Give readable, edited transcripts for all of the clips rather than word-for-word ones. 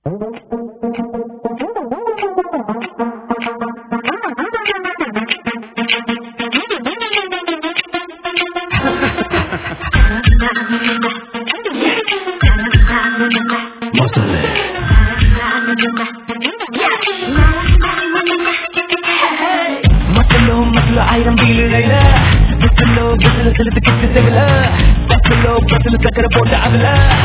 ஆயிரம் வீடுல விசிலோ விசில செலுத்து கிட்டு செவில பக்கலோ பசில சக்கரை போட்டு அதுல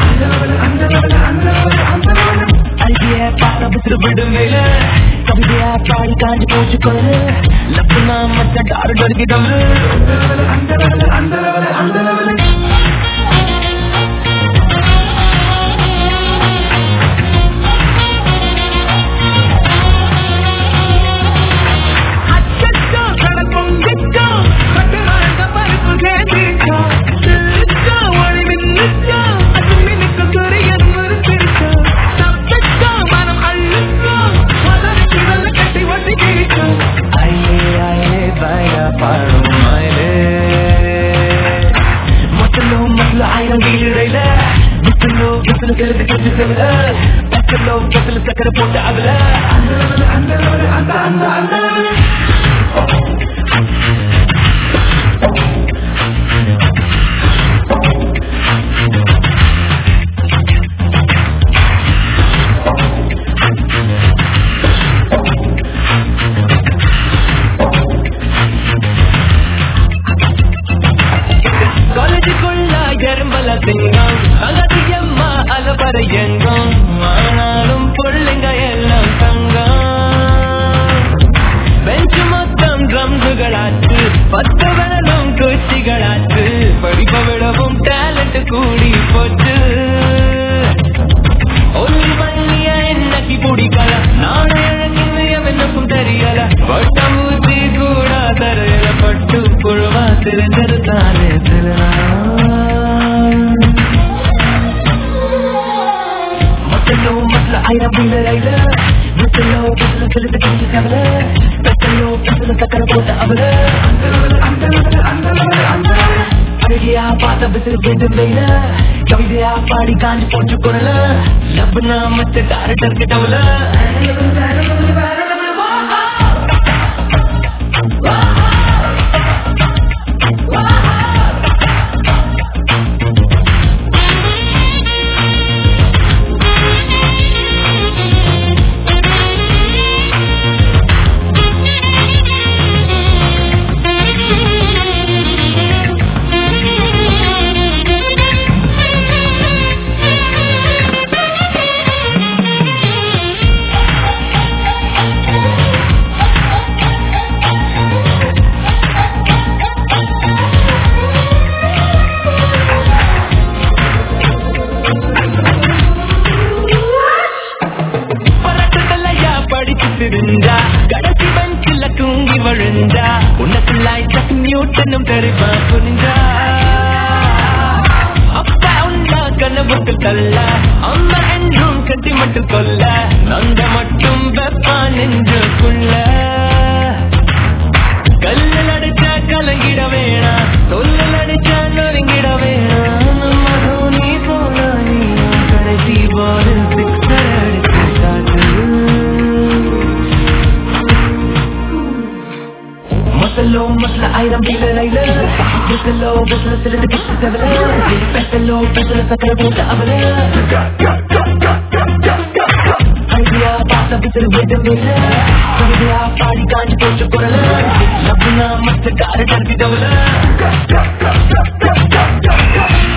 அழகிய பாட விசிறு விடும் வேல கவிதையா பாடி காஞ்சி போச்சு கொள்ளு லப்புனா மச்ச டாரு டொருக்கிடம் சக்கரை போட்டு அதுல காலேஜுக்குள்ள எறும்பல திங்கம் அகதியம்மா அலபர எங்கும் ஆனாலும் பிள்ளைங்க எல்லாம் தங்கம் பெஞ்சு மொத்தம் ட்ரம்ஸுகளாச்சு பத்து விடலும் குச்சிகளாச்சு படிப்ப விடவும் டேலண்ட் கூடி போச்சு ஒல்லி பண்ணிய என்னைக்கு பிடிக்கல நானே எனக்கும் தெரியல பட்ட ஊசி கூட தரையில பட்டு புழுவா தெரிஞ்சது தானே ஆயிரம் வீடுல விசிலோ விசில செலுத்து கிட்டு செவல பெட்டலோ பசில சக்கரை போட்டு அவல அழகியா பார்த்த விசிறு கேட்டு வேல கவிதையா பாடி காஞ்சி போச்சு குரல லப்னா மச்ச டாரு டர்க்கிட்டவல கடைசி பெஞ்சில தூங்கி விழுந்தா உனக்கு லைட் நியூட்டனும் தெரியுமா புரிஞ்சா அப்பா உன்னா கனவுக்கு தள்ள அம்மா என்றும் கட்டி மட்டும் கொல்ல நந்த மட்டும் வெப்பா நெஞ்சுக்குள்ள கல்லில் அடிச்சா கலங்கிட வேணாம் சொல்லில் அடிச்சா நொறுங்கிட வேணாம் நீ போனா நீ கடைசி போல பிக்சர் அடிச்சு காட்டு மசலோ மசல ஆயிரம் வீடுல விசிலோ விசில செலுத்து கிட்டு செவல பெட்டலோ பசில சக்கரை போட்டு அவல அழகியா பார்த்த விசிறு கேட்டு வேல கவிதையா பாடி காஞ்சி போச்சு குரல லப்னா மச்ச டாரு டர்க்கிட்டவல